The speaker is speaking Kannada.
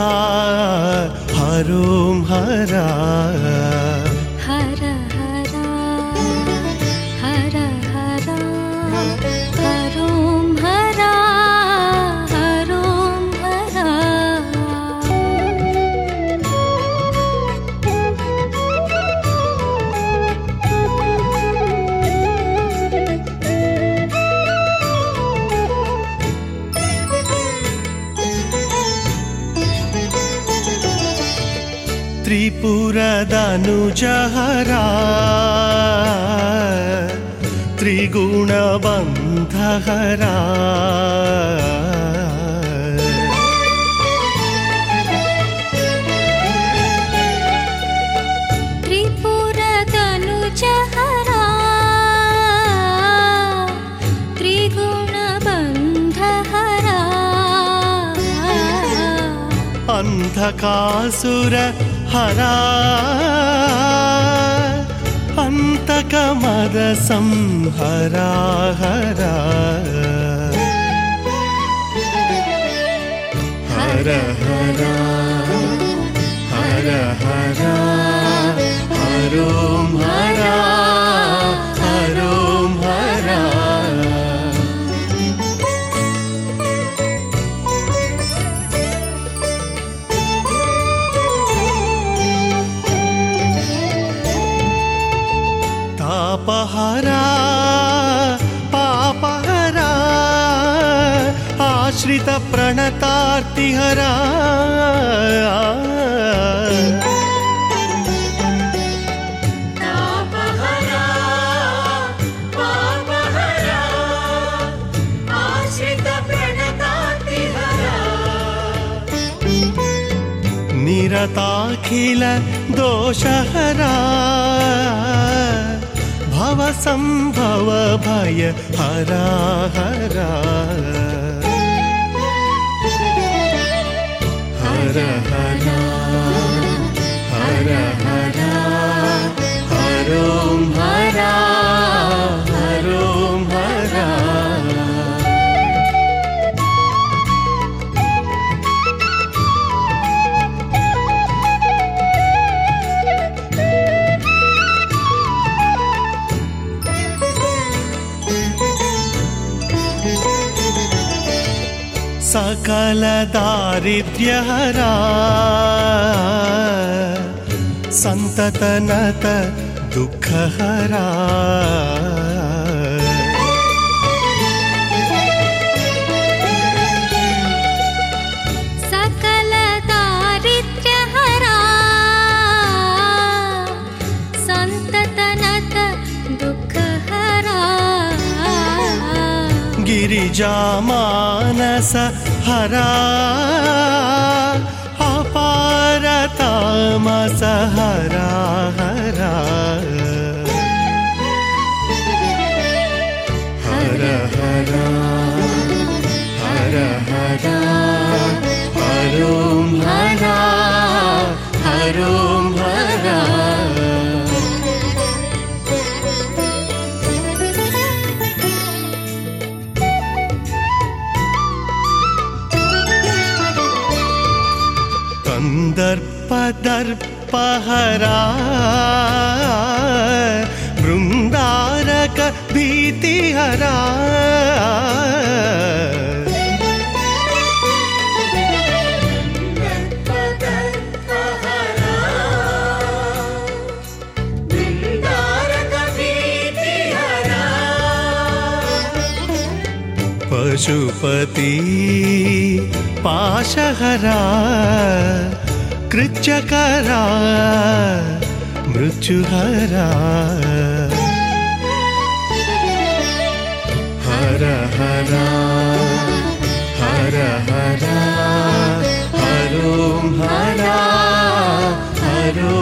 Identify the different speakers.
Speaker 1: ಹರೋಂ ಹರ
Speaker 2: ಹರ ಹರ ಹರ ಹರ ಹರೋಂ ಹರ ಹರೋಂ ಹರ.
Speaker 1: ತ್ರಿಪುರದನುಜಹರ ತ್ರಿಗುಣಬಂಧಹರ
Speaker 2: ತ್ರಿಪುರದನುಜಹರ ತ್ರಿಗುಣಬಂಧಹರ
Speaker 1: ಅಂಧಕಾಸುರ ಹರ ಅಂತಕಮದ ಸಂಹರ ಹರ ಹರ ಹರ ಹರ ಹರ ಹರೋಂ ಹರ ಹರೋಂ ಹರ. ತಾಪಹರ ಪಾಪಹರ ಆಶ್ರಿತ ಪ್ರಣತಾರ್ತಿಹರ
Speaker 2: ತಾಪಹರ ಪಾಪಹರ ಆಶ್ರಿತ ಪ್ರಣತಾರ್ತಿಹರ
Speaker 1: ನಿರತಾಖಿಲ ದೋಷಹರ ಭವ ಸಂಭವ ಭಯ ಹರ ಹರ ಹರ ಹರ ಹರ ಹರ ಹರೋಂ ಹರ ಹರೋಂ ಹರ. ಸಕಲ ದಾರಿದ್ರ್ಯಹರ ಸಂತತನತ ದುಃಖಹರ
Speaker 2: ಸಕಲ ದಾರಿದ್ರ್ಯಹರ ಸಂತತನತ ದುಃಖಹರ
Speaker 1: ಗಿರಿಜಾಮಾನಸ ಹರ ಅಪಾರ ತಾಮಸ ಹರ ಹರ ಹರ ಹರ ಹರ ಹರ ಹರೋಂ ಹರ ಹರೋಂ ಹರ. ದರ್ಪಹರ ಬೃಂದಾರಕ ಭೀತಿಹರ ಪಶುಪತಿ ಪಾಶಹರ ಕೃಚ್ಛಕರ ಮೃತ್ಯುಹರ ಹರ ಹರ ಹರ ಹರ ಹರೋಂ ಹರ ಹರೋ